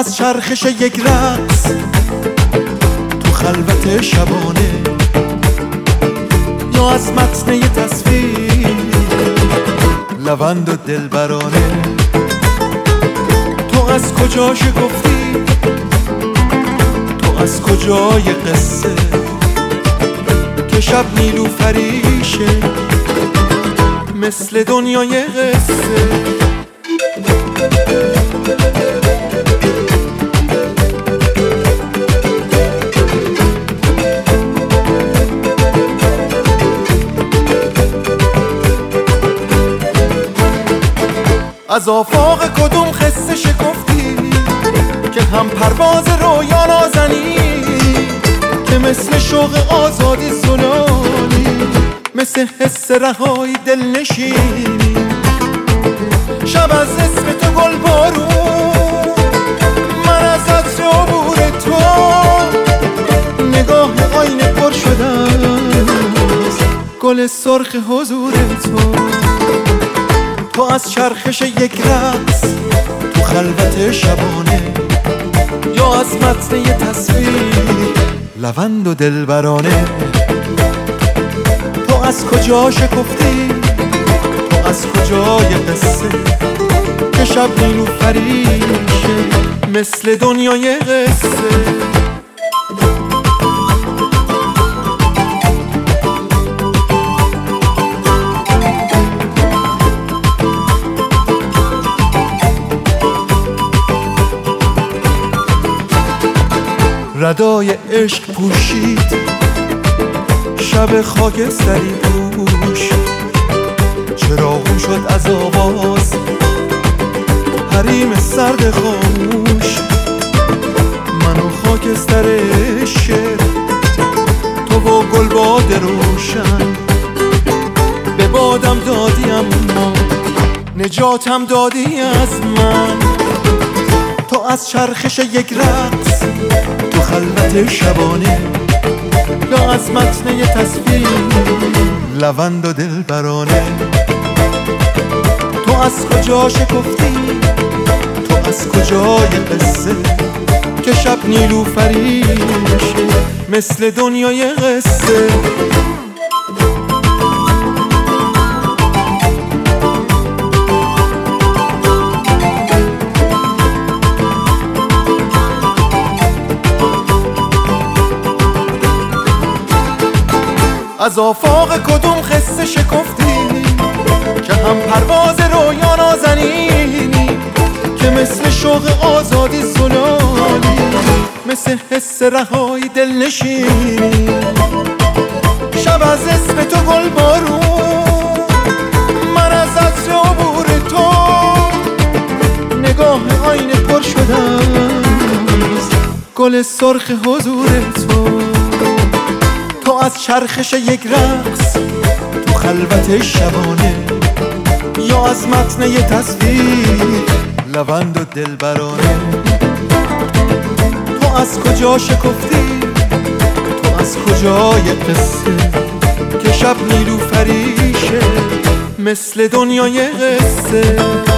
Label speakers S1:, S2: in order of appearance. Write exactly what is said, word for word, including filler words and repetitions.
S1: از چرخش یک رقص تو خلوت شبانه، یا از متن یه تصویر لوند و دلبرانه. تو از کجا شکفتی، تو از کجای قصه که شب نیلوفریشه مثل دنیای قصه. از آفاق کدوم قصه شکفتی که هم پرواز رویا نازنی، که مثل شوق آزادی زلالی، مثل حس رهایی دلنشینی. شب از اسم تو گل بارون، من از عطر عبور تو، نگاه آینه پر شدم گل سرخ حضور تو. تو از چرخش یک رقص تو خلوت شبانه، یا از متن یه تصویر لوند و دلبرانه. تو از کجا شکفتی، تو از کجای قصه که شب نیلوفریشه مثل دنیای قصه. ردای عشق پوشید شب خاکستری پوش، چراغون شد از آواز حریم سرد خاموش. من و خاکستر شعر، تو و گلباد روشن، به بادم دادی اما نجاتم دادی از من. تو از چرخش یک رقص تو خلوت شبانه، یا از متن یه تصویر لوند و دلبرانه. تو از کجا شکفتی، تو از کجای قصه که شب نیلوفریشه مثل دنیای قصه. از آفاق کدوم قصه شکفتی که هم پرواز رویا نازنینی، که مثل شوق آزادی زلالی، مثل حس رهایی دلنشینی. شب از اسم تو گل بارون، من از عطر عبور تو، نگاه آینه پر شدم گل سرخ حضور تو. تو از چرخش یک رقص تو خلوت شبانه، یا از متن یه تصویر لوند و دلبرانه. تو از کجا شکفتی، تو از کجای قصه که شب نیلوفریشه مثل دنیای قصه.